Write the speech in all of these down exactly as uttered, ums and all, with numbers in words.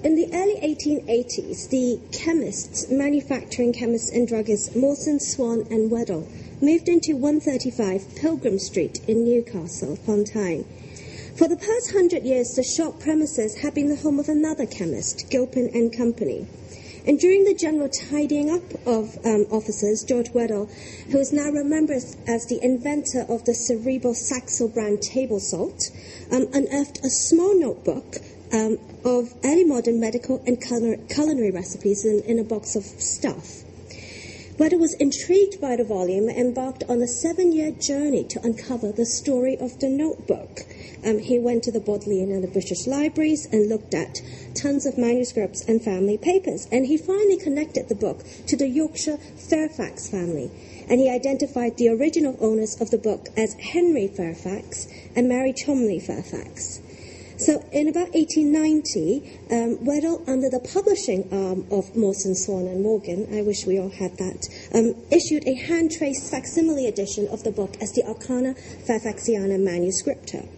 in the early eighteen eighties, the chemists, manufacturing chemists and druggists Mawson, Swan and Weddell moved into one thirty-five Pilgrim Street in Newcastle upon Tyne. For the past hundred years, the shop premises had been the home of another chemist, Gilpin and Company. And during the general tidying up of um, offices, George Weddell, who is now remembered as the inventor of the Cerebral Saxel brand table salt, um, unearthed a small notebook um, of early modern medical and culinary recipes in, in a box of stuff. Weddell was intrigued by the volume and embarked on a seven-year journey to uncover the story of the notebook. Um, he went to the Bodleian and the British libraries and looked at tons of manuscripts and family papers. And he finally connected the book to the Yorkshire Fairfax family. And he identified the original owners of the book as Henry Fairfax and Mary Cholmondeley Fairfax. So in about eighteen ninety, um, Weddell, under the publishing arm of Mawson, Swan and Morgan, I wish we all had that, um, issued a hand-traced facsimile edition of the book as the Arcana Fairfaxiana Manuscripta.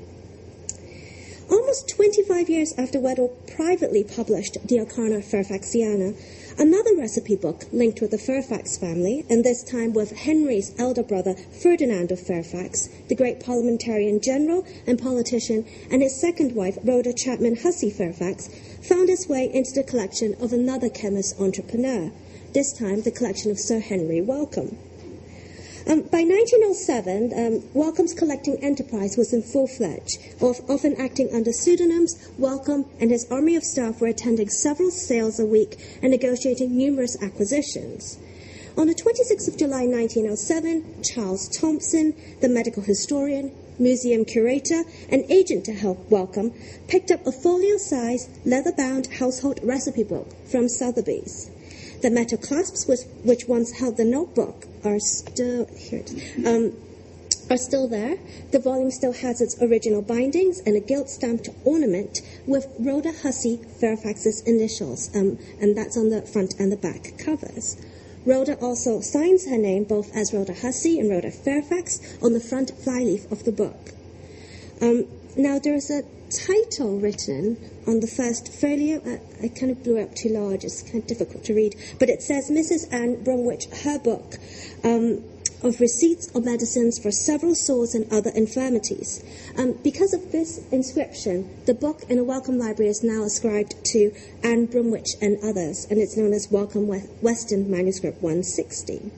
Almost twenty-five years after Weddell privately published the Arcana Fairfaxiana, another recipe book linked with the Fairfax family, and this time with Henry's elder brother Ferdinand of Fairfax, the great parliamentarian general and politician, and his second wife, Rhoda Chapman Hussey Fairfax, found its way into the collection of another chemist entrepreneur, this time the collection of Sir Henry Wellcome. Um, by nineteen oh seven, um, Wellcome's collecting enterprise was in full-fledged, of, often acting under pseudonyms. Wellcome and his army of staff were attending several sales a week and negotiating numerous acquisitions. On the twenty-sixth of July nineteen oh seven, Charles Thompson, the medical historian, museum curator, and agent to help Wellcome, picked up a folio-sized, leather-bound household recipe book from Sotheby's. The metal clasps, which, which once held the notebook, are still here. It is, um, are still there. The volume still has its original bindings and a gilt-stamped ornament with Rhoda Hussey Fairfax's initials, um, and that's on the front and the back covers. Rhoda also signs her name both as Rhoda Hussey and Rhoda Fairfax on the front flyleaf of the book. Um, now, there is a title written on the first folio. I, I kind of blew it up too large. It's kind of difficult to read. But it says Missus Anne Bromwich, her book, um, of receipts of medicines for several sores and other infirmities. Um, because of this inscription, the book in a Wellcome library is now ascribed to Anne Bromwich and others, and it's known as Wellcome Weston Manuscript one sixty.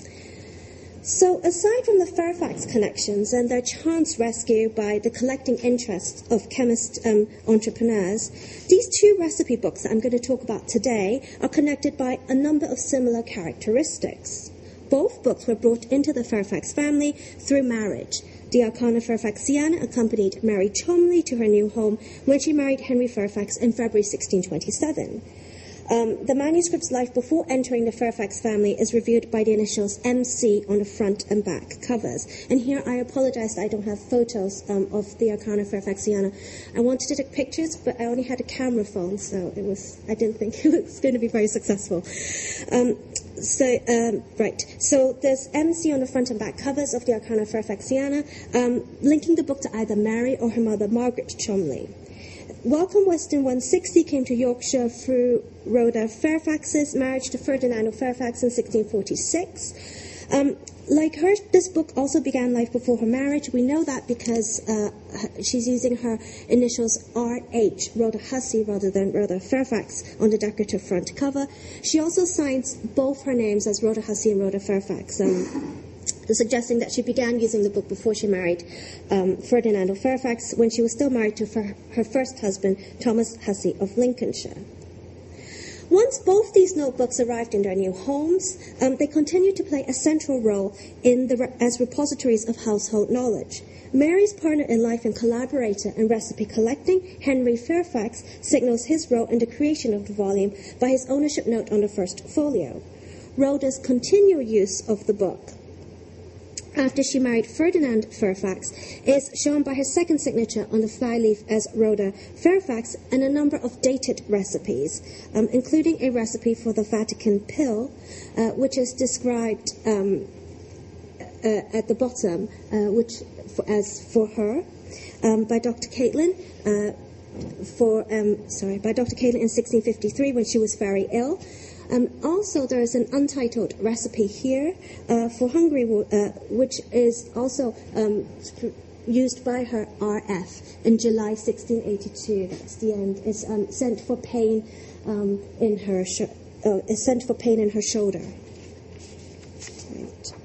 So, aside from the Fairfax connections and their chance rescue by the collecting interests of chemist um, entrepreneurs, these two recipe books that I'm going to talk about today are connected by a number of similar characteristics. Both books were brought into the Fairfax family through marriage. The Arcana Fairfaxiana accompanied Mary Cholmondeley to her new home when she married Henry Fairfax in February sixteen twenty-seven. Um, the manuscript's life before entering the Fairfax family is reviewed by the initials M C on the front and back covers. And here I apologize that I don't have photos um, of the Arcana Fairfaxiana. I wanted to take pictures, but I only had a camera phone, so it was I didn't think it was going to be very successful. Um, so, um, right. So there's M C on the front and back covers of the Arcana Fairfaxiana, um, linking the book to either Mary or her mother, Margaret Cholmondeley. Wellcome Weston one sixty came to Yorkshire through Rhoda Fairfax's marriage to Ferdinand of Fairfax in sixteen forty-six. Um, like her, this book also began life before her marriage. We know that because uh, she's using her initials R H, Rhoda Hussey, rather than Rhoda Fairfax, on the decorative front cover. She also signs both her names as Rhoda Hussey and Rhoda Fairfax, um, suggesting that she began using the book before she married um, Ferdinand of Fairfax, when she was still married to her, her first husband, Thomas Hussey of Lincolnshire. Once both these notebooks arrived in their new homes, um, they continued to play a central role in the re- as repositories of household knowledge. Mary's partner in life and collaborator in recipe collecting, Henry Fairfax, signals his role in the creation of the volume by his ownership note on the first folio. Rhoda's continual use of the book after she married Ferdinand Fairfax is shown by her second signature on the flyleaf as Rhoda Fairfax and a number of dated recipes, um, including a recipe for the Vatican pill, uh, which is described um, uh, at the bottom, uh, which for, as for her, um, by Doctor Caitlin, uh, for um, sorry by Doctor Kaelin in sixteen fifty-three when she was very ill. Um, also, there is an untitled recipe here uh, for Hungary, uh, which is also um, used by her R F in July sixteen eighty-two. That's the end. It's um, sent for pain um, in her sh- uh, is sent for pain in her shoulder. Right.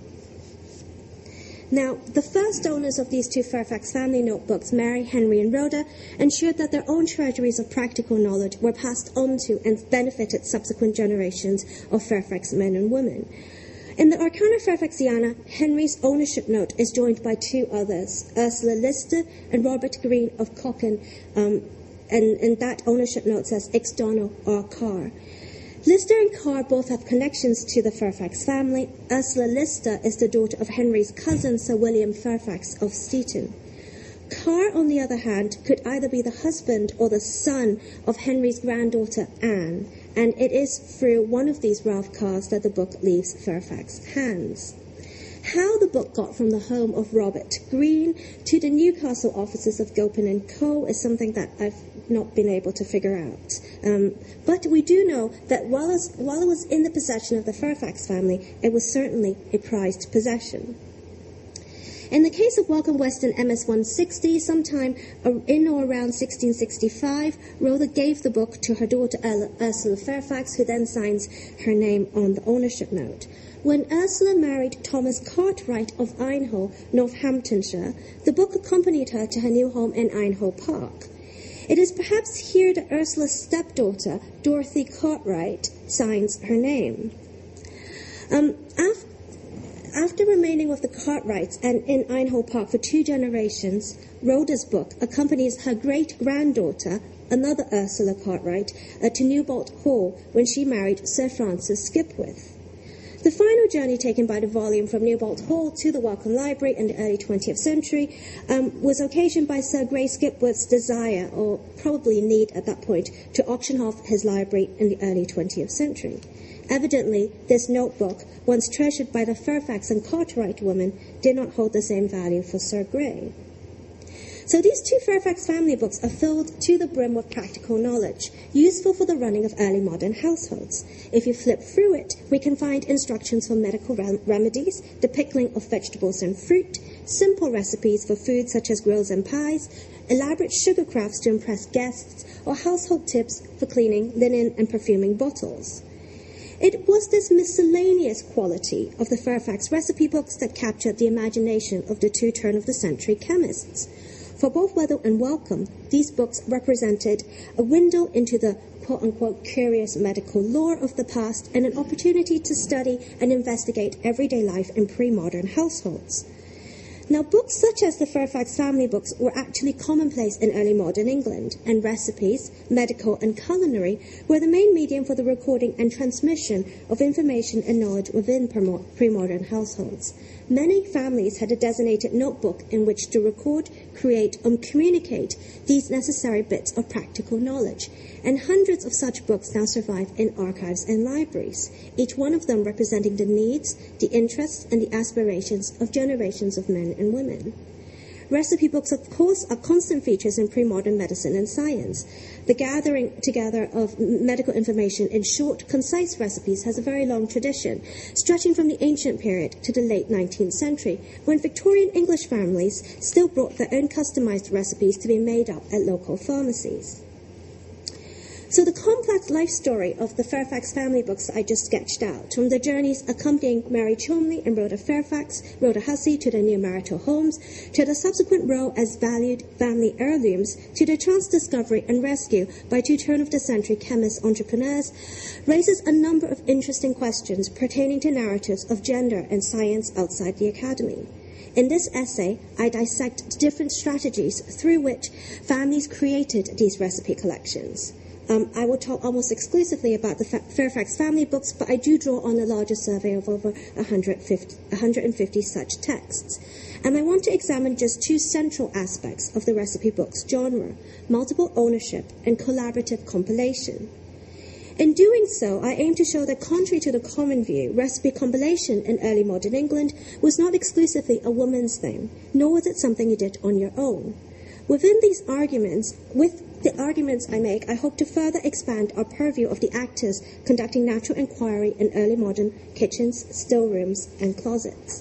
Now, the first owners of these two Fairfax family notebooks, Mary, Henry, and Rhoda, ensured that their own treasuries of practical knowledge were passed on to and benefited subsequent generations of Fairfax men and women. In the Arcana Fairfaxiana, Henry's ownership note is joined by two others, Ursula Lister and Robert Green of Cochin, um, and, and that ownership note says Exdono or Carr. Lister and Carr both have connections to the Fairfax family. Ursula Lister is the daughter of Henry's cousin, Sir William Fairfax of Steeton. Carr, on the other hand, could either be the husband or the son of Henry's granddaughter, Anne, and it is through one of these Ralph Carrs that the book leaves Fairfax's hands. How the book got from the home of Robert Green to the Newcastle offices of Gilpin and Co. is something that I've not been able to figure out. Um, but we do know that while, as, while it was in the possession of the Fairfax family, it was certainly a prized possession. In the case of Welcome Weston M S one sixty, sometime in or around sixteen sixty-five, Rhoda gave the book to her daughter Ursula Fairfax, who then signs her name on the ownership note. When Ursula married Thomas Cartwright of Aynhoe, Northamptonshire, the book accompanied her to her new home in Aynhoe Park. It is perhaps here that Ursula's stepdaughter, Dorothy Cartwright, signs her name. Um, after After remaining with the Cartwrights and in Aynhoe Park for two generations, Rhoda's book accompanies her great-granddaughter, another Ursula Cartwright, uh, to Newbolt Hall when she married Sir Francis Skipwith. The final journey taken by the volume from Newbolt Hall to the Wellcome Library in the early twentieth century um, was occasioned by Sir Grey Skipwith's desire, or probably need at that point, to auction off his library in the early twentieth century. Evidently, this notebook, once treasured by the Fairfax and Cartwright women, did not hold the same value for Sir Grey. So these two Fairfax family books are filled to the brim with practical knowledge, useful for the running of early modern households. If you flip through it, we can find instructions for medical rem- remedies, the pickling of vegetables and fruit, simple recipes for food such as grills and pies, elaborate sugar crafts to impress guests, or household tips for cleaning linen and perfuming bottles. It was this miscellaneous quality of the Fairfax recipe books that captured the imagination of the two turn-of-the-century chemists. For both Weddell and Wellcome, these books represented a window into the quote-unquote curious medical lore of the past and an opportunity to study and investigate everyday life in pre-modern households. Now, books such as the Fairfax family books were actually commonplace in early modern England, and recipes, medical and culinary were the main medium for the recording and transmission of information and knowledge within pre-modern households. Many families had a designated notebook in which to record, create, and communicate these necessary bits of practical knowledge, and hundreds of such books now survive in archives and libraries, each one of them representing the needs, the interests, and the aspirations of generations of men and women. Recipe books, of course, are constant features in pre-modern medicine and science. The gathering together of medical information in short, concise recipes has a very long tradition, stretching from the ancient period to the late nineteenth century, when Victorian English families still brought their own customized recipes to be made up at local pharmacies. So the complex life story of the Fairfax family books I just sketched out, from the journeys accompanying Mary Cholmondeley and Rhoda Fairfax, Rhoda Hussey to their new marital homes, to the subsequent role as valued family heirlooms, to their chance discovery and rescue by two turn-of-the-century chemist entrepreneurs, raises a number of interesting questions pertaining to narratives of gender and science outside the academy. In this essay, I dissect the different strategies through which families created these recipe collections. Um, I will talk almost exclusively about the Fa- Fairfax family books, but I do draw on a larger survey of over one hundred fifty, one hundred fifty such texts. And I want to examine just two central aspects of the recipe books genre: multiple ownership and collaborative compilation. In doing so, I aim to show that contrary to the common view, recipe compilation in early modern England was not exclusively a woman's thing, nor was it something you did on your own. Within these arguments, with the arguments I make, I hope to further expand our purview of the actors conducting natural inquiry in early modern kitchens, stillrooms, and closets.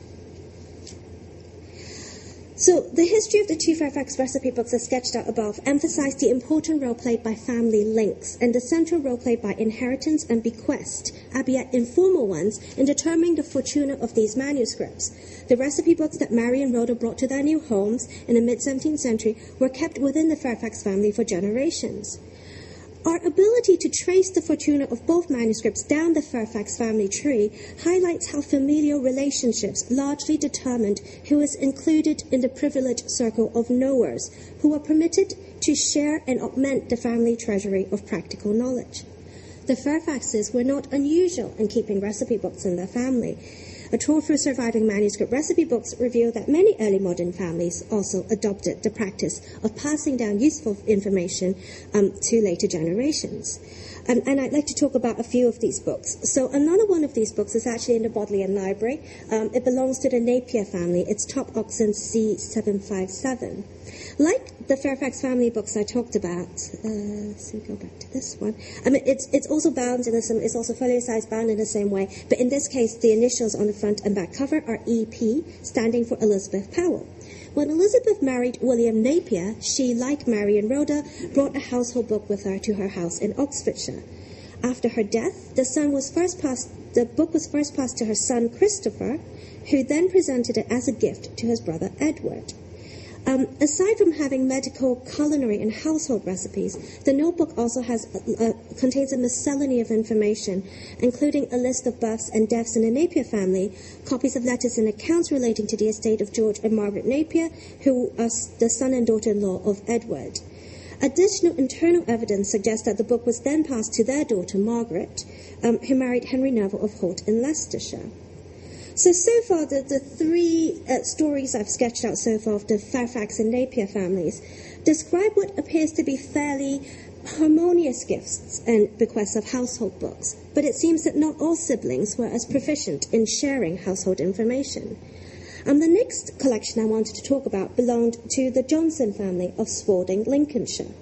So, the history of the two Fairfax recipe books as sketched out above emphasized the important role played by family links and the central role played by inheritance and bequest, albeit informal ones, in determining the fortuna of these manuscripts. The recipe books that Mary and Rhoda brought to their new homes in the mid-seventeenth century were kept within the Fairfax family for generations. Our ability to trace the fortuna of both manuscripts down the Fairfax family tree highlights how familial relationships largely determined who is included in the privileged circle of knowers, who were permitted to share and augment the family treasury of practical knowledge. The Fairfaxes were not unusual in keeping recipe books in their family. A tour through surviving manuscript recipe books revealed that many early modern families also adopted the practice of passing down useful information um, to later generations. Um, and I'd like to talk about a few of these books. So another one of these books is actually in the Bodleian Library. Um, it belongs to the Napier family. It's Top Oxon C seven five seven. Like the Fairfax family books I talked about, uh, let's see, go back to this one. I mean, it's it's also bound in the same, it's also folio size bound in the same way, but in this case, the initials on the front and back cover are E P, standing for Elizabeth Powell. When Elizabeth married William Napier, she, like Mary and Rhoda, brought a household book with her to her house in Oxfordshire. After her death, the son was first passed. The book was first passed to her son Christopher, who then presented it as a gift to his brother Edward. Um, aside from having medical, culinary, and household recipes, the notebook also has uh, contains a miscellany of information, including a list of births and deaths in the Napier family, copies of letters and accounts relating to the estate of George and Margaret Napier, who are the son and daughter-in-law of Edward. Additional internal evidence suggests that the book was then passed to their daughter, Margaret, um, who married Henry Neville of Holt in Leicestershire. So, so far, the, the three uh, stories I've sketched out so far of the Fairfax and Napier families describe what appears to be fairly harmonious gifts and bequests of household books, but it seems that not all siblings were as proficient in sharing household information. And the next collection I wanted to talk about belonged to the Johnson family of Spalding, Lincolnshire.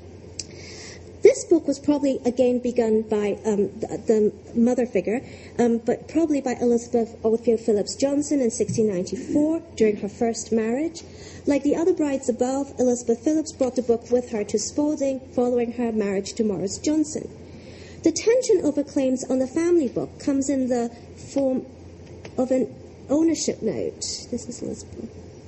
This book was probably again begun by um, the, the mother figure, um, but probably by Elizabeth Oldfield Phillips Johnson in sixteen ninety-four during her first marriage. Like the other brides above, Elizabeth Phillips brought the book with her to Spalding following her marriage to Morris Johnson. The tension over claims on the family book comes in the form of an ownership note. This is Elizabeth.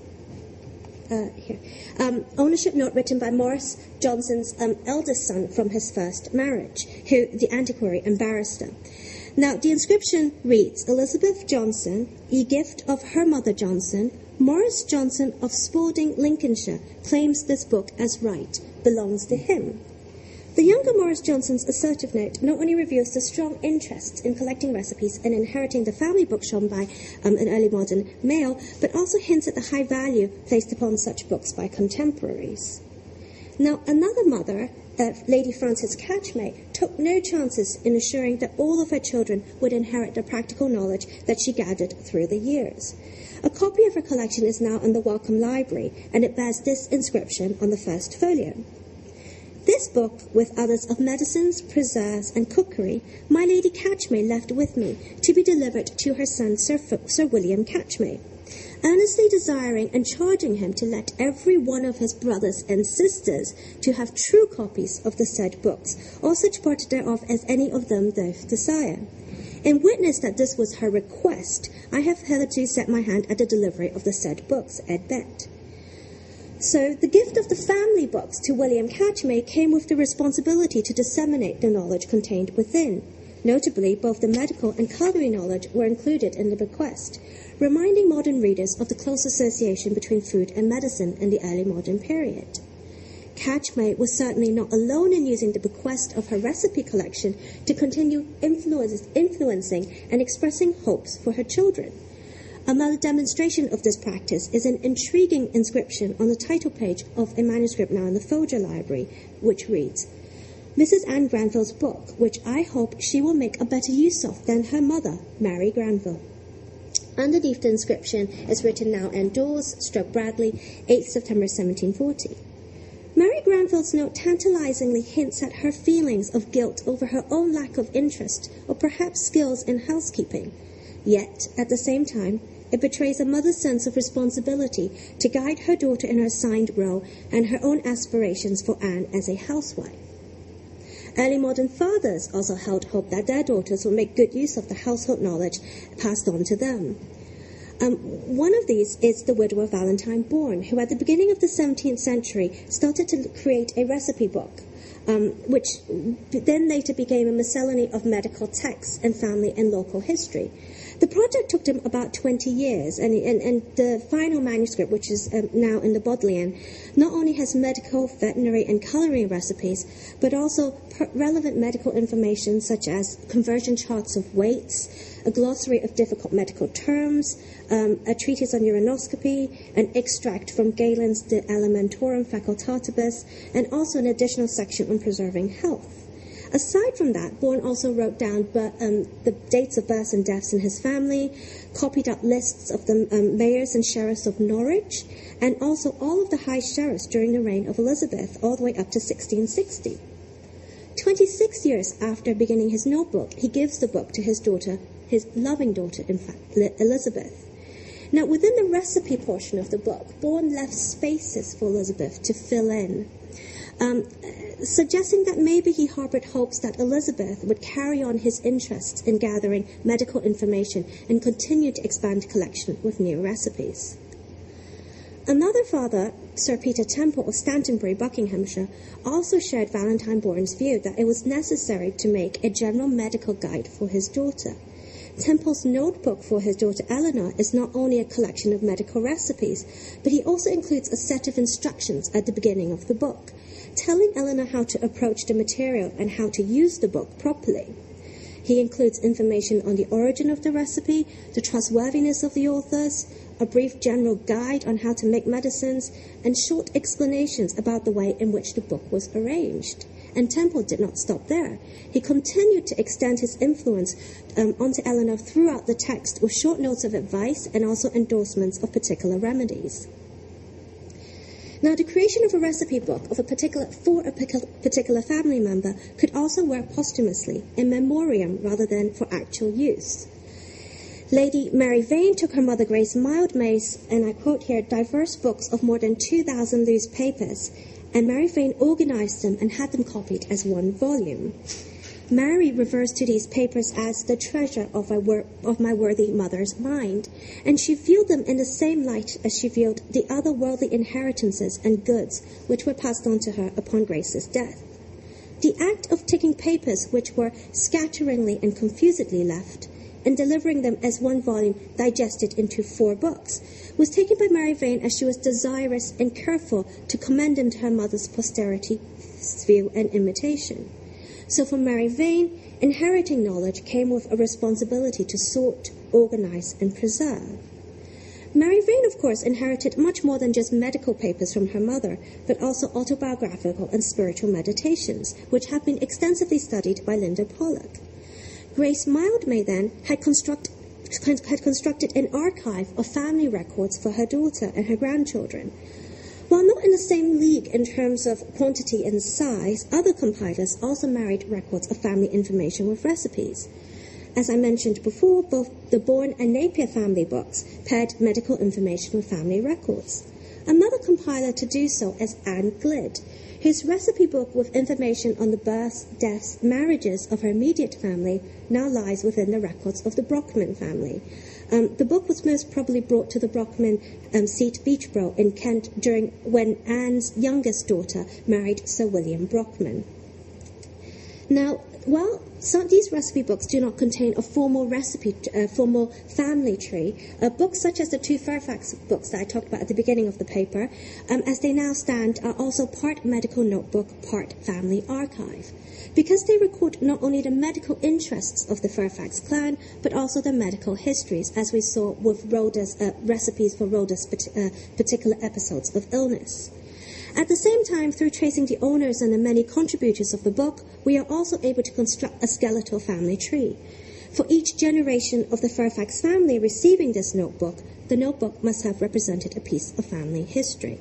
Uh, here. Um, ownership note written by Morris Johnson's um, eldest son from his first marriage, who the antiquary and barrister. Now, the inscription reads, Elizabeth Johnson, ye gift of her mother Johnson, Morris Johnson of Spalding, Lincolnshire, claims this book as right, belongs to him. The younger Morris Johnson's assertive note not only reveals the strong interest in collecting recipes and inheriting the family book shown by um, an early modern male, but also hints at the high value placed upon such books by contemporaries. Now, another mother, uh, Lady Frances Catchmay, took no chances in assuring that all of her children would inherit the practical knowledge that she gathered through the years. A copy of her collection is now in the Wellcome Library, and it bears this inscription on the first folio. This book, with others of medicines, preserves, and cookery, my Lady Catchmay left with me, to be delivered to her son Sir, F- Sir William Catchmay, earnestly desiring and charging him to let every one of his brothers and sisters to have true copies of the said books, or such part thereof as any of them doth desire. In witness that this was her request, I have hitherto set my hand at the delivery of the said books, et bet. So the gift of the family books to William Catchmay came with the responsibility to disseminate the knowledge contained within. Notably, both the medical and culinary knowledge were included in the bequest, reminding modern readers of the close association between food and medicine in the early modern period. Catchmay was certainly not alone in using the bequest of her recipe collection to continue influence, influencing and expressing hopes for her children. Another demonstration of this practice is an intriguing inscription on the title page of a manuscript now in the Folger Library, which reads, Missus Anne Granville's book, which I hope she will make a better use of than her mother, Mary Granville. Underneath the inscription is written, "Now endorse, Stroke Bradley, eighth September seventeen forty. Mary Granville's note tantalizingly hints at her feelings of guilt over her own lack of interest or perhaps skills in housekeeping. Yet, at the same time, it betrays a mother's sense of responsibility to guide her daughter in her assigned role and her own aspirations for Anne as a housewife. Early modern fathers also held hope that their daughters would make good use of the household knowledge passed on to them. Um, one of these is the widower Valentine Bourne, who at the beginning of the seventeenth century started to create a recipe book, um, which then later became a miscellany of medical texts and family and local history. The project took them about twenty years, and, and, and the final manuscript, which is um, now in the Bodleian, not only has medical, veterinary, and culinary recipes, but also per- relevant medical information such as conversion charts of weights, a glossary of difficult medical terms, um, a treatise on urinoscopy, an extract from Galen's De Elementorum Facultatibus, and also an additional section on preserving health. Aside from that, Bourne also wrote down but, um, the dates of births and deaths in his family, copied up lists of the um, mayors and sheriffs of Norwich, and also all of the high sheriffs during the reign of Elizabeth, all the way up to sixteen sixty. Twenty-six years after beginning his notebook, he gives the book to his daughter, his loving daughter, in fact, Elizabeth. Now, within the recipe portion of the book, Bourne left spaces for Elizabeth to fill in, Um, suggesting that maybe he harbored hopes that Elizabeth would carry on his interests in gathering medical information and continue to expand the collection with new recipes. Another father, Sir Peter Temple of Stantonbury, Buckinghamshire, also shared Valentine Bourne's view that it was necessary to make a general medical guide for his daughter. Temple's notebook for his daughter Eleanor is not only a collection of medical recipes, but he also includes a set of instructions at the beginning of the book, telling Eleanor how to approach the material and how to use the book properly. He includes information on the origin of the recipe, the trustworthiness of the authors, a brief general guide on how to make medicines, and short explanations about the way in which the book was arranged. And Temple did not stop there. He continued to extend his influence um, onto Eleanor throughout the text with short notes of advice and also endorsements of particular remedies. Now, the creation of a recipe book of a particular for a particular family member could also work posthumously, in memoriam rather than for actual use. Lady Mary Vane took her mother Grace Mildmay's, and I quote here, diverse books of more than two thousand loose papers, and Mary Vane organized them and had them copied as one volume. Mary refers to these papers as the treasure of my, wor- of my worthy mother's mind, and she viewed them in the same light as she viewed the other worldly inheritances and goods which were passed on to her upon Grace's death. The act of taking papers which were scatteringly and confusedly left, and delivering them as one volume digested into four books, was taken by Mary Vane as she was desirous and careful to commend them to her mother's posterity, view and imitation. So for Mary Vane, inheriting knowledge came with a responsibility to sort, organize, and preserve. Mary Vane, of course, inherited much more than just medical papers from her mother, but also autobiographical and spiritual meditations, which have been extensively studied by Linda Pollock. Grace Mildmay, then, had, construct, had constructed an archive of family records for her daughter and her grandchildren. While not in the same league in terms of quantity and size, other compilers also married records of family information with recipes. As I mentioned before, both the Bourne and Napier family books paired medical information with family records. Another compiler to do so is Anne Glid, whose recipe book with information on the births, deaths, marriages of her immediate family now lies within the records of the Brockman family. Um, the book was most probably brought to the Brockman um, seat Beechborough in Kent during when Anne's youngest daughter married Sir William Brockman. Now, while some, these recipe books do not contain a formal recipe, uh, formal family tree, uh, books such as the two Fairfax books that I talked about at the beginning of the paper, um, as they now stand, are also part medical notebook, part family archive, because they record not only the medical interests of the Fairfax clan, but also their medical histories, as we saw with Rhoda's uh, recipes for Rhoda's uh, particular episodes of illness. At the same time, through tracing the owners and the many contributors of the book, we are also able to construct a skeletal family tree. For each generation of the Fairfax family receiving this notebook, the notebook must have represented a piece of family history.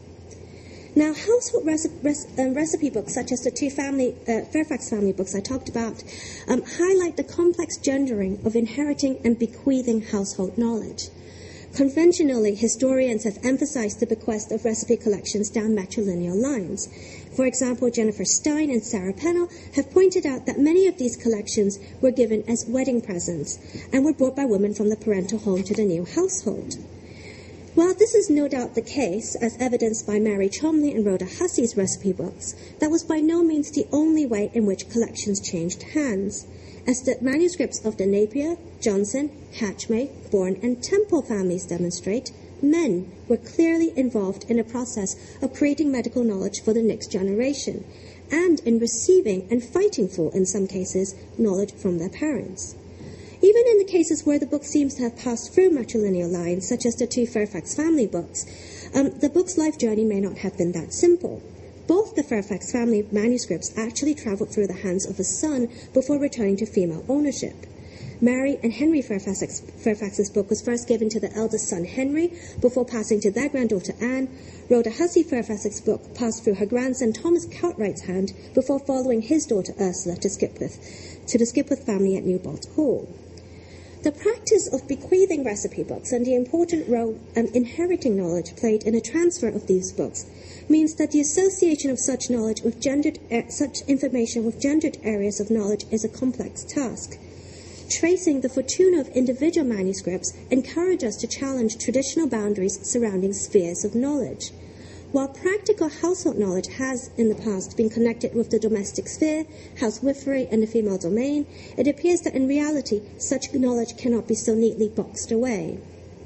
Now, household reci- rec- um, recipe books, such as the two family, uh, Fairfax family books I talked about, um, highlight the complex gendering of inheriting and bequeathing household knowledge. Conventionally, historians have emphasized the bequest of recipe collections down matrilineal lines. For example, Jennifer Stein and Sarah Pennell have pointed out that many of these collections were given as wedding presents and were brought by women from the parental home to the new household. While this is no doubt the case, as evidenced by Mary Cholmondeley and Rhoda Hussey's recipe books, that was by no means the only way in which collections changed hands, as the manuscripts of the Napier, Johnson, Hatchmay, Bourne, and Temple families demonstrate. Men were clearly involved in a process of creating medical knowledge for the next generation, and in receiving and fighting for, in some cases, knowledge from their parents. Even in the cases where the book seems to have passed through matrilineal lines, such as the two Fairfax family books, um, the book's life journey may not have been that simple. Both the Fairfax family manuscripts actually travelled through the hands of a son before returning to female ownership. Mary and Henry Fairfax, Fairfax's book was first given to the eldest son Henry before passing to their granddaughter Anne. Rhoda Hussey Fairfax's book passed through her grandson Thomas Cartwright's hand before following his daughter Ursula to Skipwith, to the Skipwith family at Newbold Hall. The practice of bequeathing recipe books and the important role um, inheriting knowledge played in the transfer of these books means that the association of such knowledge with gendered, uh, such information with gendered areas of knowledge is a complex task. Tracing the fortuna of individual manuscripts encourage us to challenge traditional boundaries surrounding spheres of knowledge. While practical household knowledge has, in the past, been connected with the domestic sphere, housewifery, and the female domain, it appears that in reality, such knowledge cannot be so neatly boxed away.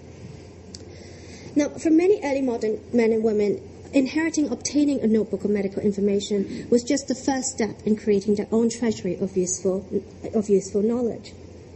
Now, for many early modern men and women, inheriting, obtaining a notebook of medical information was just the first step in creating their own treasury of useful, of useful knowledge.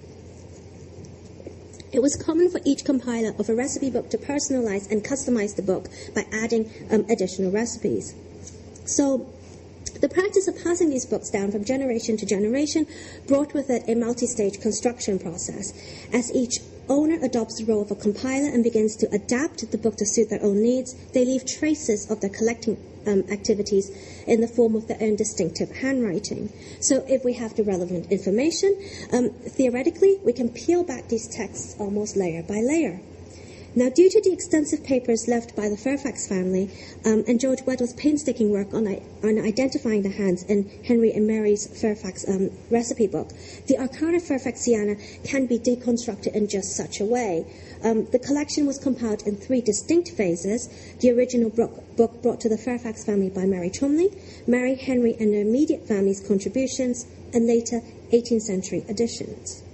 It was common for each compiler of a recipe book to personalize and customize the book by adding um, additional recipes. So, the practice of passing these books down from generation to generation brought with it a multi-stage construction process. As each owner adopts the role of a compiler and begins to adapt the book to suit their own needs, they leave traces of their collecting um, activities in the form of their own distinctive handwriting. So if we have the relevant information, um, theoretically, we can peel back these texts almost layer by layer. Now, due to the extensive papers left by the Fairfax family um, and George Weddell's painstaking work on, on identifying the hands in Henry and Mary's Fairfax um, recipe book, the Arcana Fairfaxiana can be deconstructed in just such a way. Um, the collection was compiled in three distinct phases: the original book, book brought to the Fairfax family by Mary Cholmondeley, Mary, Henry, and their immediate family's contributions, and later eighteenth century editions.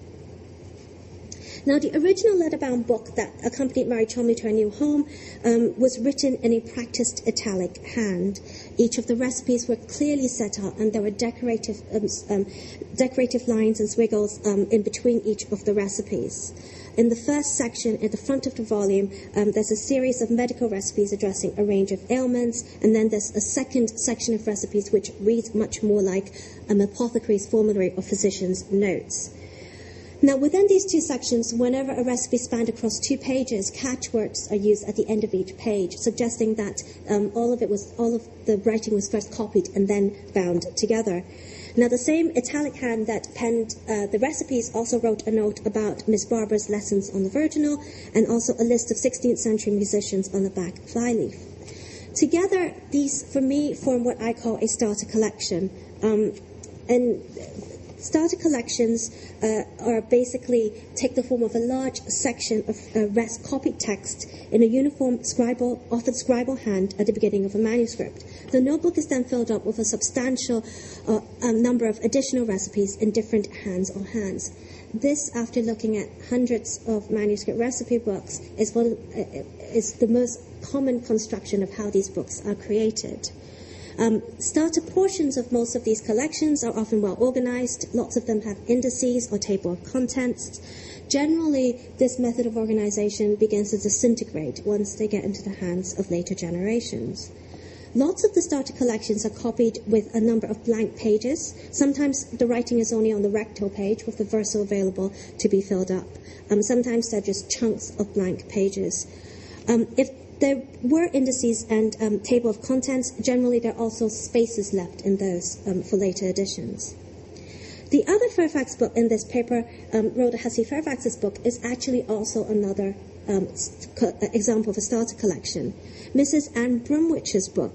Now, the original leather-bound book that accompanied Mary Cholmondeley to her new home um, was written in a practiced italic hand. Each of the recipes were clearly set out, and there were decorative, um, um, decorative lines and squiggles um, in between each of the recipes. In the first section, at the front of the volume, um, there's a series of medical recipes addressing a range of ailments, and then there's a second section of recipes which reads much more like an apothecary's formulary or physician's notes. Now, within these two sections, whenever a recipe spanned across two pages, catchwords are used at the end of each page, suggesting that um, all of it was, all of the writing was first copied and then bound together. Now, the same italic hand that penned uh, the recipes also wrote a note about Miss Barbara's lessons on the virginal, and also a list of sixteenth century musicians on the back flyleaf. Together, these, for me, form what I call a starter collection. Um, and Starter collections uh, are basically take the form of a large section of uh, rest copied text in a uniform scribal, often scribal hand at the beginning of a manuscript. The notebook is then filled up with a substantial uh, um, number of additional recipes in different hands or hands. This, after looking at hundreds of manuscript recipe books, is, one, uh, is the most common construction of how these books are created. Um, starter portions of most of these collections are often well organized. Lots of them have indices or table of contents. Generally, this method of organization begins to disintegrate once they get into the hands of later generations. Lots of the starter collections are copied with a number of blank pages. Sometimes the writing is only on the recto page with the verso available to be filled up. Um, sometimes they're just chunks of blank pages. Um, if there were indices and um, table of contents, generally there are also spaces left in those um, for later editions. The other Fairfax book in this paper, um, Rhoda Hussey Fairfax's book, is actually also another um, co- example of a starter collection. Missus Anne Brumwich's book,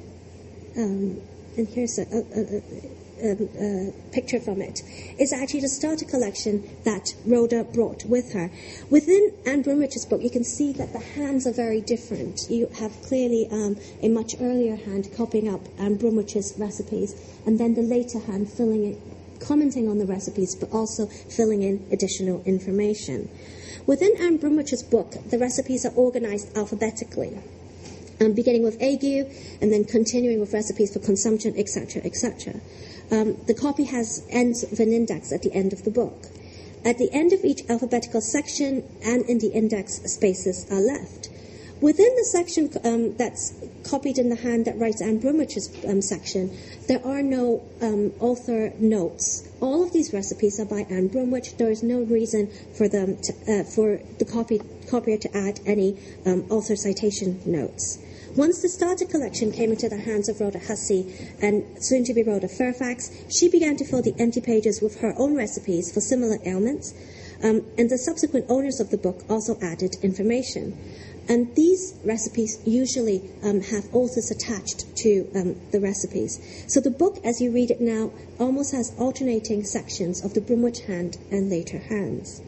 um, and here's a, a, a, a, a picture from it, is actually the starter collection that Rhoda brought with her. Within Anne Brumwich's book, you can see that the hands are very different. You have clearly um, a much earlier hand copying up Anne Brumwich's recipes, and then the later hand filling it, commenting on the recipes, but also filling in additional information. Within Anne Brumwich's book, the recipes are organized alphabetically, um, beginning with ague and then continuing with recipes for consumption, et cetera, et cetera. Um, the copy has ends of an index at the end of the book. At the end of each alphabetical section and in the index, spaces are left. Within the section um, that's copied in the hand that writes Anne Brumwich's um, section, there are no um, author notes. All of these recipes are by Anne Brumwich. There is no reason for them to, uh, for the copy, copier to add any um, author citation notes. Once the starter collection came into the hands of Rhoda Hussey and soon to be Rhoda Fairfax, she began to fill the empty pages with her own recipes for similar ailments, um, and the subsequent owners of the book also added information. And these recipes usually um, have authors attached to um, the recipes. So the book, as you read it now, almost has alternating sections of the Brumwich hand and later hands.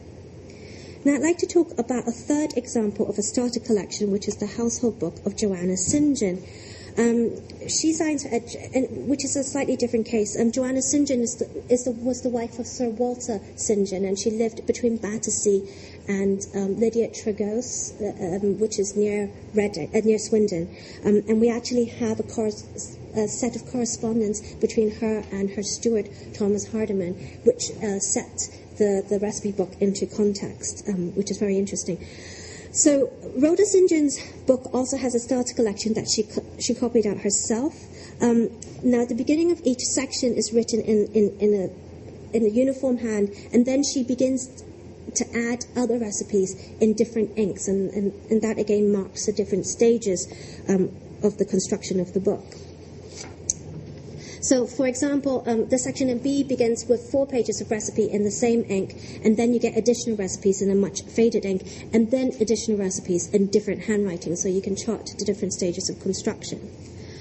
Now I'd like to talk about a third example of a starter collection, which is the household book of Joanna St John. Um, she signs, uh, which is a slightly different case. Um, Joanna St John is the, is the, was the wife of Sir Walter St John, and she lived between Battersea and um, Lydia Tregose, uh, um, which is near Reading, uh, near Swindon. Um, and we actually have a, cor- a set of correspondence between her and her steward, Thomas Hardiman, which uh, set the, the recipe book into context, um, which is very interesting. So Rhoda St John's book also has a starter collection that she co- she copied out herself. Um, now, the beginning of each section is written in, in, in a in a uniform hand, and then she begins to add other recipes in different inks, and, and, and that again marks the different stages um, of the construction of the book. So, for example, um, the section in B begins with four pages of recipe in the same ink, and then you get additional recipes in a much faded ink, and then additional recipes in different handwriting, so you can chart the different stages of construction.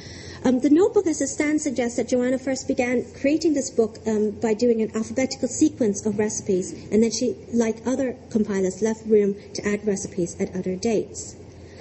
Um, the notebook as it stands suggests that Joanna first began creating this book um, by doing an alphabetical sequence of recipes, and then she, like other compilers, left room to add recipes at other dates.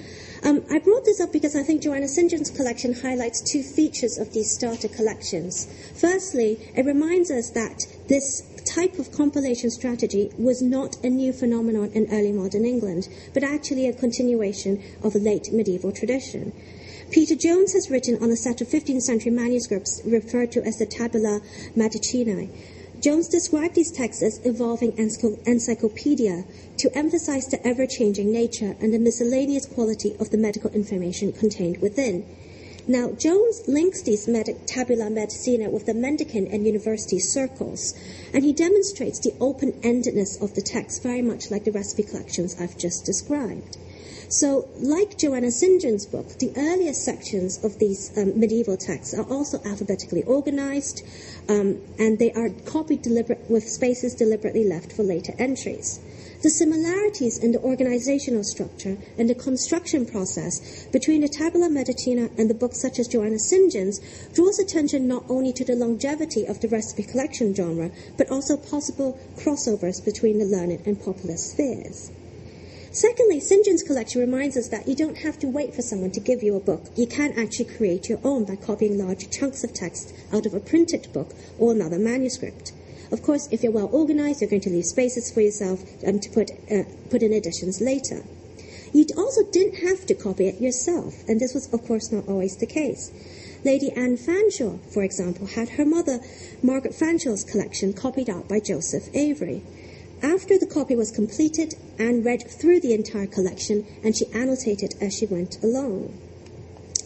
Um, I brought this up because I think Joanna St John's collection highlights two features of these starter collections. Firstly, it reminds us that this type of compilation strategy was not a new phenomenon in early modern England, but actually a continuation of a late medieval tradition. Peter Jones has written on a set of fifteenth century manuscripts referred to as the Tabula Medicinae. Jones described these texts as evolving encyclopedia to emphasize the ever-changing nature and the miscellaneous quality of the medical information contained within. Now, Jones links these med- tabula medicina with the mendicant and university circles, and he demonstrates the open-endedness of the text, very much like the recipe collections I've just described. So, like Joanna St John's book, the earliest sections of these um, medieval texts are also alphabetically organized, um, and they are copied deliberate, with spaces deliberately left for later entries. The similarities in the organizational structure and the construction process between the Tabula Medicina and the books such as Joanna St John's draws attention not only to the longevity of the recipe collection genre, but also possible crossovers between the learned and popular spheres. Secondly, St John's collection reminds us that you don't have to wait for someone to give you a book. You can actually create your own by copying large chunks of text out of a printed book or another manuscript. Of course, if you're well organized, you're going to leave spaces for yourself um, to put, uh, put in additions later. You also didn't have to copy it yourself, and this was, of course, not always the case. Lady Anne Fanshawe, for example, had her mother, Margaret Fanshaw's collection copied out by Joseph Avery. After the copy was completed, Anne read through the entire collection, and she annotated as she went along.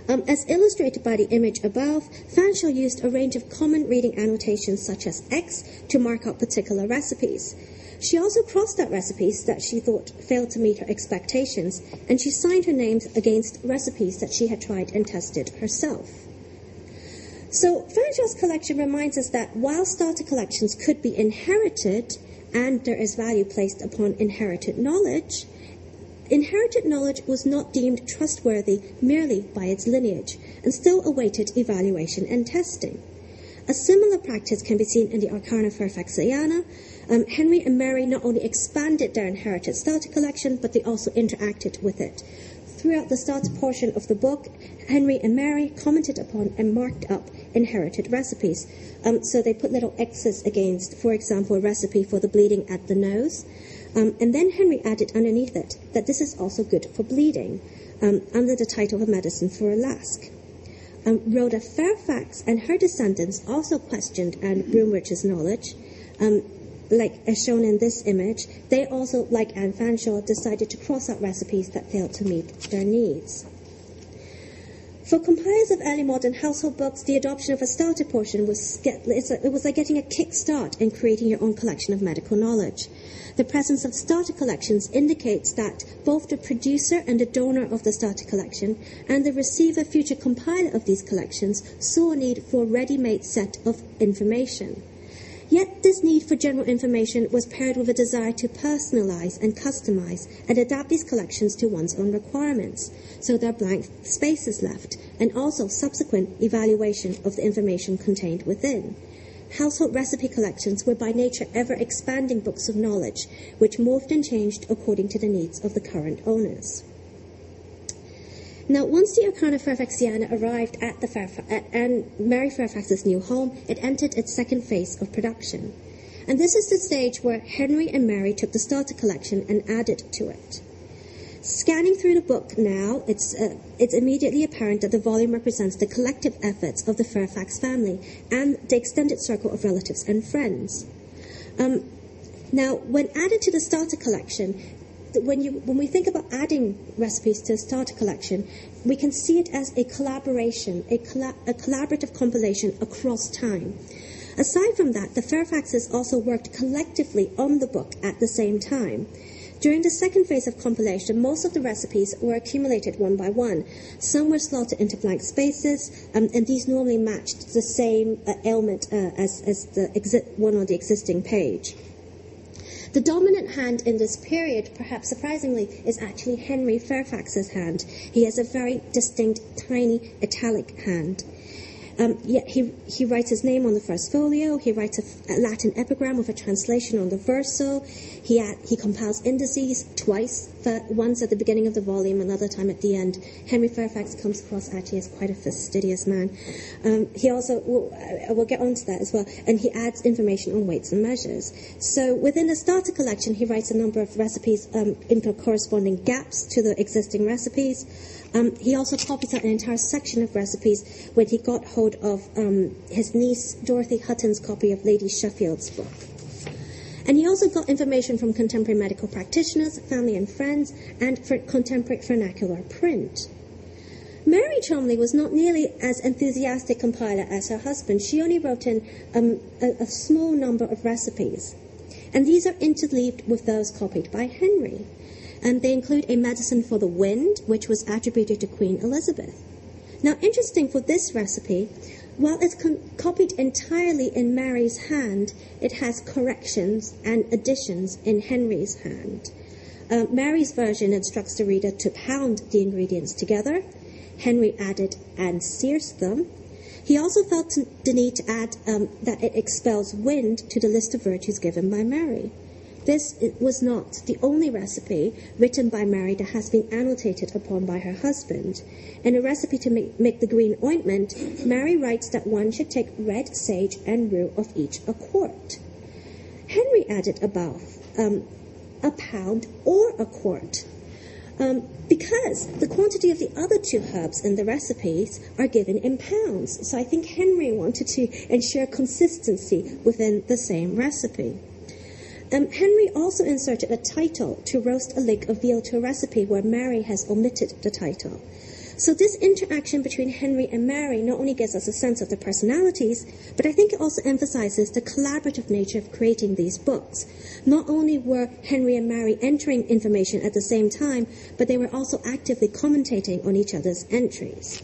Um, as illustrated by the image above, Fanshawe used a range of common reading annotations such as X to mark out particular recipes. She also crossed out recipes that she thought failed to meet her expectations, and she signed her names against recipes that she had tried and tested herself. So Fanshawe's collection reminds us that while starter collections could be inherited, and there is value placed upon inherited knowledge, inherited knowledge was not deemed trustworthy merely by its lineage, and still awaited evaluation and testing. A similar practice can be seen in the Arcana Fairfaxiana. Um, Henry and Mary not only expanded their inherited starter collection, but they also interacted with it. Throughout the starter portion of the book, Henry and Mary commented upon and marked up inherited recipes. Um, so they put little X's against, for example, a recipe for the bleeding at the nose. Um, and then Henry added underneath it that this is also good for bleeding, um, under the title of medicine for a lask. Um, Rhoda Fairfax and her descendants also questioned Anne Broomwich's knowledge. Um, like as shown in this image, they also, like Anne Fanshawe, decided to cross out recipes that failed to meet their needs. For compilers of early modern household books, the adoption of a starter portion was it was like getting a kick-start in creating your own collection of medical knowledge. The presence of starter collections indicates that both the producer and the donor of the starter collection and the receiver, future compiler of these collections, saw a need for a ready-made set of information. Yet this need for general information was paired with a desire to personalize and customize and adapt these collections to one's own requirements, so there are blank spaces left, and also subsequent evaluation of the information contained within. Household recipe collections were by nature ever-expanding books of knowledge, which morphed and changed according to the needs of the current owners. Now, once the Arcana Fairfaxiana arrived at, the Fairfa- at Anne Mary Fairfax's new home, it entered its second phase of production. And this is the stage where Henry and Mary took the starter collection and added to it. Scanning through the book now, it's, uh, it's immediately apparent that the volume represents the collective efforts of the Fairfax family and the extended circle of relatives and friends. Um, now, when added to the starter collection, When, you, when we think about adding recipes to a starter collection, we can see it as a collaboration, a, colla- a collaborative compilation across time. Aside from that, the Fairfaxes also worked collectively on the book at the same time. During the second phase of compilation, most of the recipes were accumulated one by one. Some were slotted into blank spaces, um, and these normally matched the same uh, ailment uh, as, as the exi- one on the existing page. The dominant hand in this period, perhaps surprisingly, is actually Henry Fairfax's hand. He has a very distinct, tiny, italic hand. Um, yet he, he writes his name on the first folio. He writes a, a Latin epigram with a translation on the verso. He, add, he compiles indices twice, once at the beginning of the volume, another time at the end. Henry Fairfax comes across actually as quite a fastidious man. Um, he also, we'll, we'll get on to that as well, and he adds information on weights and measures. So within the starter collection, he writes a number of recipes um, into corresponding gaps to the existing recipes. Um, he also copies out an entire section of recipes when he got hold of um, his niece Dorothy Hutton's copy of Lady Sheffield's book. And he also got information from contemporary medical practitioners, family and friends, and for contemporary vernacular print. Mary Cholmondeley was not nearly as enthusiastic compiler as her husband. She only wrote in um, a, a small number of recipes, and these are interleaved with those copied by Henry. And they include a medicine for the wind, which was attributed to Queen Elizabeth. Now, interesting for this recipe, while it's con- copied entirely in Mary's hand, it has corrections and additions in Henry's hand. Uh, Mary's version instructs the reader to pound the ingredients together. Henry added and searsed them. He also felt t- the need to add um, that it expels wind to the list of virtues given by Mary. This was not the only recipe written by Mary that has been annotated upon by her husband. In a recipe to make, make the green ointment, Mary writes that one should take red sage and rue of each a quart. Henry added above um, a pound or a quart, um, because the quantity of the other two herbs in the recipes are given in pounds. So I think Henry wanted to ensure consistency within the same recipe. Um, Henry also inserted a title to roast a leg of veal to a recipe where Mary has omitted the title. So this interaction between Henry and Mary not only gives us a sense of their personalities, but I think it also emphasizes the collaborative nature of creating these books. Not only were Henry and Mary entering information at the same time, but they were also actively commentating on each other's entries.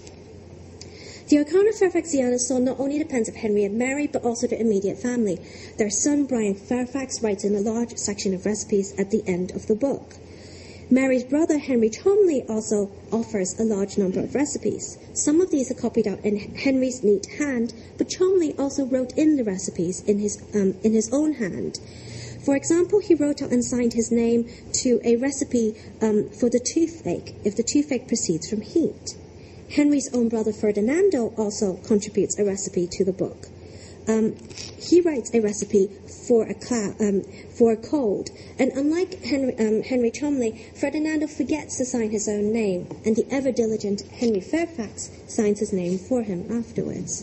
The account of Fairfaxiana saw not only the pens of Henry and Mary, but also their immediate family. Their son, Brian Fairfax, writes in a large section of recipes at the end of the book. Mary's brother, Henry Cholmondeley, also offers a large number of recipes. Some of these are copied out in Henry's neat hand, but Cholmondeley also wrote in the recipes in his, um, in his own hand. For example, he wrote out and signed his name to a recipe um, for the toothache, if the toothache proceeds from heat. Henry's own brother Ferdinando also contributes a recipe to the book. Um, he writes a recipe for a cla- um, for a cold, and unlike Henry, um, Henry Cholmondeley, Ferdinando forgets to sign his own name, and the ever-diligent Henry Fairfax signs his name for him afterwards.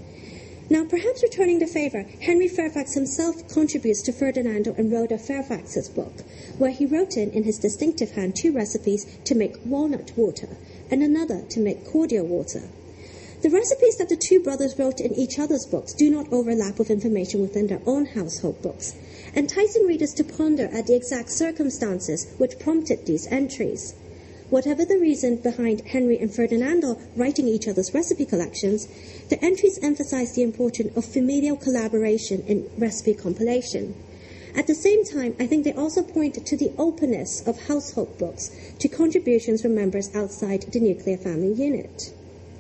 Now, perhaps returning the favour, Henry Fairfax himself contributes to Ferdinando and Rhoda Fairfax's book, where he wrote in, in his distinctive hand, two recipes to make walnut water and another to make cordial water. The recipes that the two brothers wrote in each other's books do not overlap with information within their own household books, enticing readers to ponder at the exact circumstances which prompted these entries. Whatever the reason behind Henry and Ferdinando writing each other's recipe collections, the entries emphasize the importance of familial collaboration in recipe compilation. At the same time, I think they also point to the openness of household books to contributions from members outside the nuclear family unit.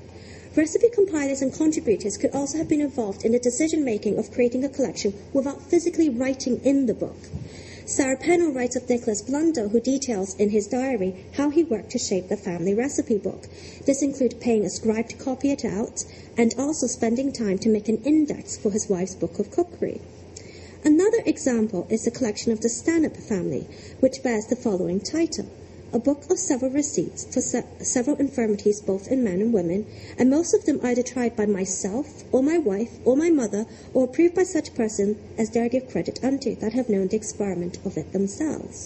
Recipe compilers and contributors could also have been involved in the decision-making of creating a collection without physically writing in the book. Sarah Pennell writes of Nicholas Blundell, who details in his diary how he worked to shape the family recipe book. This included paying a scribe to copy it out and also spending time to make an index for his wife's book of cookery. Another example is the collection of the Stanhope family, which bears the following title: A Book of Several Receipts for se- Several Infirmities both in Men and Women, and most of them either tried by myself, or my wife, or my mother, or approved by such person as dare give credit unto, that have known the experiment of it themselves.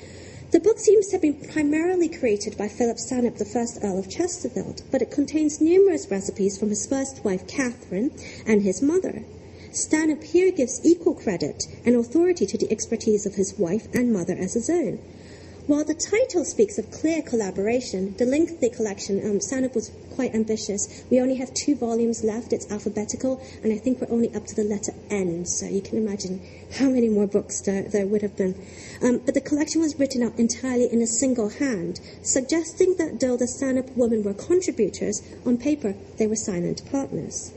The book seems to have been primarily created by Philip Stanhope, the first Earl of Chesterfield, but it contains numerous recipes from his first wife, Catherine, and his mother. Stanhope here gives equal credit and authority to the expertise of his wife and mother as his own. While the title speaks of clear collaboration, the lengthy collection, um, Stanhope was quite ambitious. We only have two volumes left. It's alphabetical, and I think we're only up to the letter N, so you can imagine how many more books there, there would have been. Um, but the collection was written out entirely in a single hand, suggesting that though the Stanhope women were contributors, on paper they were silent partners.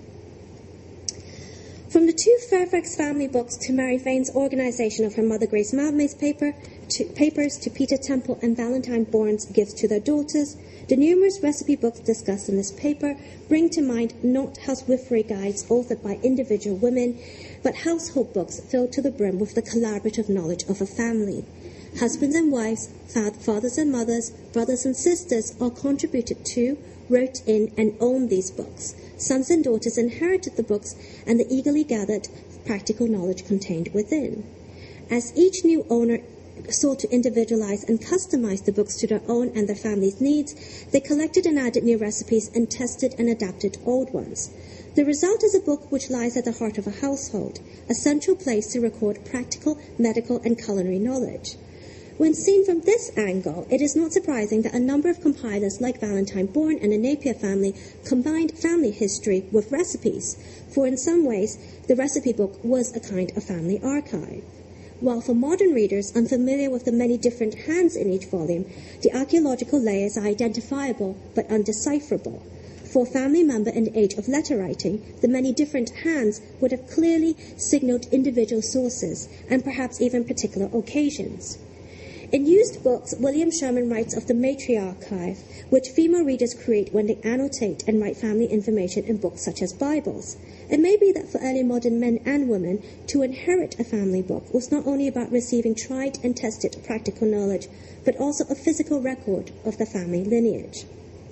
From the two Fairfax family books to Mary Vane's organisation of her mother Grace Mildmay's paper, to papers to Peter Temple and Valentine Bourne's gifts to their daughters, the numerous recipe books discussed in this paper bring to mind not housewifery guides authored by individual women, but household books filled to the brim with the collaborative knowledge of a family. Husbands and wives, fathers and mothers, brothers and sisters all contributed to, wrote in, and owned these books. Sons and daughters inherited the books and the eagerly gathered practical knowledge contained within. As each new owner sought to individualize and customize the books to their own and their family's needs, they collected and added new recipes and tested and adapted old ones. The result is a book which lies at the heart of a household, a central place to record practical, medical, and culinary knowledge. When seen from this angle, it is not surprising that a number of compilers like Valentine Bourne and the Napier family combined family history with recipes, for in some ways the recipe book was a kind of family archive. While for modern readers unfamiliar with the many different hands in each volume, the archaeological layers are identifiable but undecipherable. For a family member in the age of letter writing, the many different hands would have clearly signaled individual sources and perhaps even particular occasions. In used books, William Sherman writes of the matriarchive, which female readers create when they annotate and write family information in books such as Bibles. It may be that for early modern men and women, to inherit a family book was not only about receiving tried and tested practical knowledge, but also a physical record of the family lineage.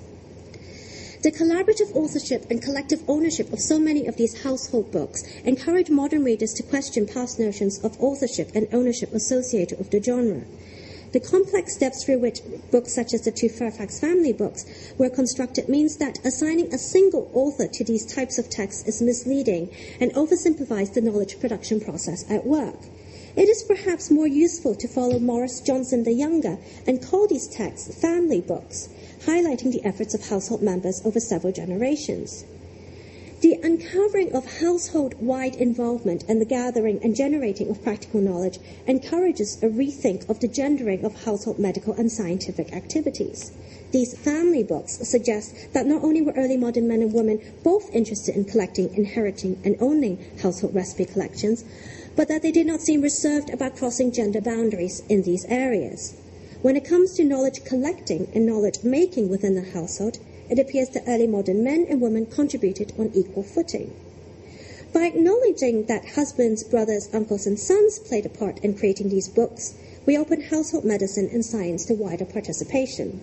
The collaborative authorship and collective ownership of so many of these household books encourage modern readers to question past notions of authorship and ownership associated with the genre. The complex steps through which books such as the two Fairfax family books were constructed means that assigning a single author to these types of texts is misleading and oversimplifies the knowledge production process at work. It is perhaps more useful to follow Morris Johnson the Younger and call these texts family books, highlighting the efforts of household members over several generations. The uncovering of household-wide involvement and the gathering and generating of practical knowledge encourages a rethink of the gendering of household medical and scientific activities. These family books suggest that not only were early modern men and women both interested in collecting, inheriting, and owning household recipe collections, but that they did not seem reserved about crossing gender boundaries in these areas. When it comes to knowledge collecting and knowledge making within the household, it appears that early modern men and women contributed on equal footing. By acknowledging that husbands, brothers, uncles, and sons played a part in creating these books, we open household medicine and science to wider participation.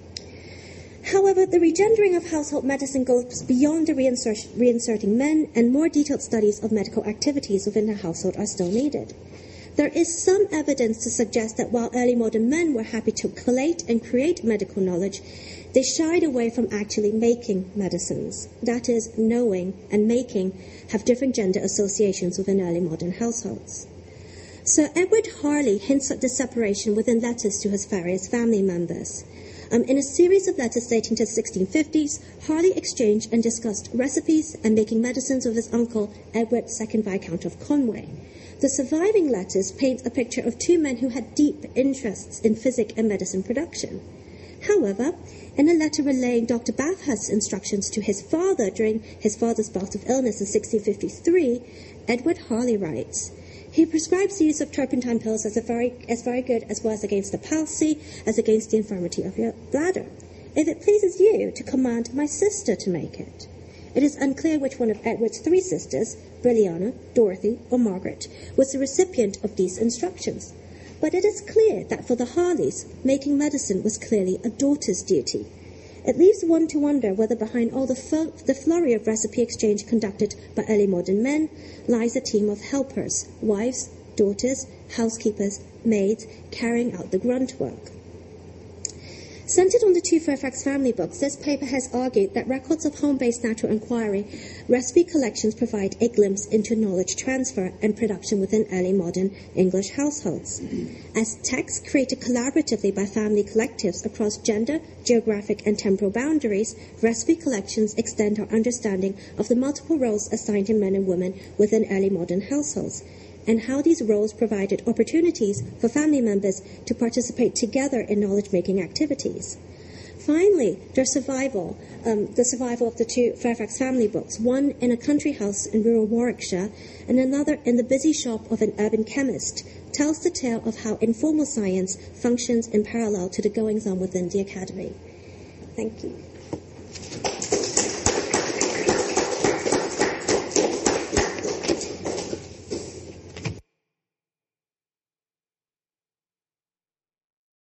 However, the regendering of household medicine goes beyond the reinsert- reinserting men, and more detailed studies of medical activities within the household are still needed. There is some evidence to suggest that while early modern men were happy to collate and create medical knowledge, they shied away from actually making medicines. That is, knowing and making have different gender associations within early modern households. Sir Edward Harley hints at this separation within letters to his various family members. Um, in a series of letters dating to the sixteen fifties, Harley exchanged and discussed recipes and making medicines with his uncle, Edward, second Viscount of Conway. The surviving letters paint a picture of two men who had deep interests in physic and medicine production. However, in a letter relaying Doctor Bathurst's instructions to his father during his father's bout of illness in sixteen fifty-three, Edward Harley writes, "He prescribes the use of turpentine pills as, a very, as very good as well as against the palsy, as against the infirmity of your bladder. If it pleases you to command my sister to make it." It is unclear which one of Edward's three sisters, Brilliana, Dorothy, or Margaret, was the recipient of these instructions. But it is clear that for the Harleys, making medicine was clearly a daughter's duty. It leaves one to wonder whether behind all the, fl- the flurry of recipe exchange conducted by early modern men lies a team of helpers, wives, daughters, housekeepers, maids, carrying out the grunt work. Centered on the two Fairfax family books, this paper has argued that records of home-based natural inquiry recipe collections provide a glimpse into knowledge transfer and production within early modern English households. As texts created collaboratively by family collectives across gender, geographic, and temporal boundaries, recipe collections extend our understanding of the multiple roles assigned to men and women within early modern households, and how these roles provided opportunities for family members to participate together in knowledge-making activities. Finally, their survival, um, the survival of the two Fairfax family books, one in a country house in rural Warwickshire and another in the busy shop of an urban chemist, tells the tale of how informal science functions in parallel to the goings-on within the academy. Thank you.